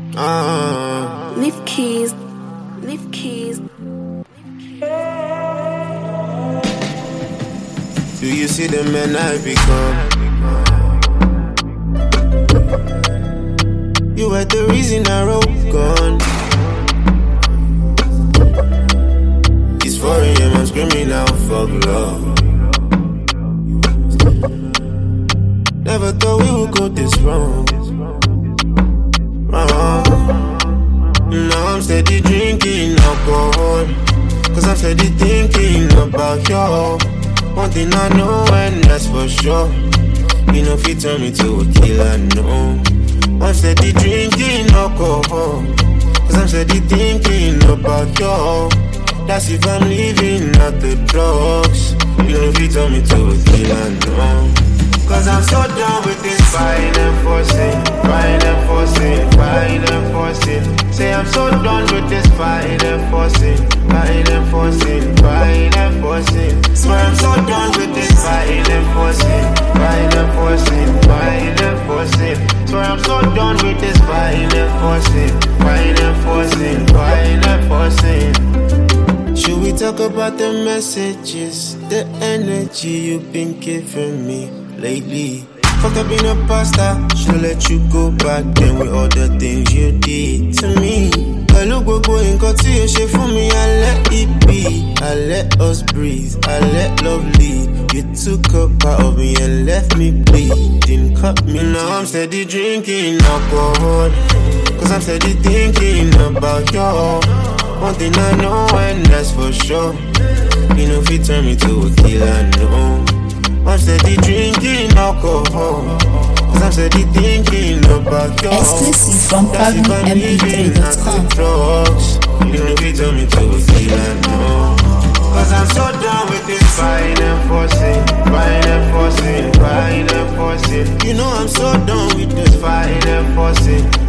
Leave keys. Leave keys. Do you see the man I become? You were the reason I wrote gone. It's 4 a.m. I'm screaming out fuck love. Never thought we would go this wrong. Now I'm steady drinking alcohol, cause I'm steady thinking about you. One thing I know and that's for sure, you know if you turn me to a killer, no. I'm steady drinking alcohol, cause I'm steady thinking about you. That's if I'm leaving out the drugs, you know if you turn me to a killer, no. Cause I'm so done with this buying and forcing, buying and forcing, buying and forcing. Say I'm so done with this buying and forcing, buying and forcing, buying and forcing. Swear I'm so done with this buying and forcing, buying and forcing, buying and forcing. Swear I'm so done with this buying and forcing, buying and forcing, buying and forcing. Should we talk about the messages, the energy you've been giving me lately? Fucked up in a pasta, should let you go back then with all the things you did to me. I look in got to your shit for me, I let it be. I let us breathe, I let love lead. You took a part of me and left me bleeding. Cut me now, I'm steady drinking alcohol, cause I'm steady thinking about you. One thing I know and that's for sure, you know if you turn me to a killer, no. I'm steady drinking alcohol, cause I'm steady thinking about you. Exclusive from ProgramMP3.com. You know if you tell me to a killer, no. Cause I'm so done with this buying and forcing, buying and forcing, buying and forcing. You know I'm so done with this buying and forcing,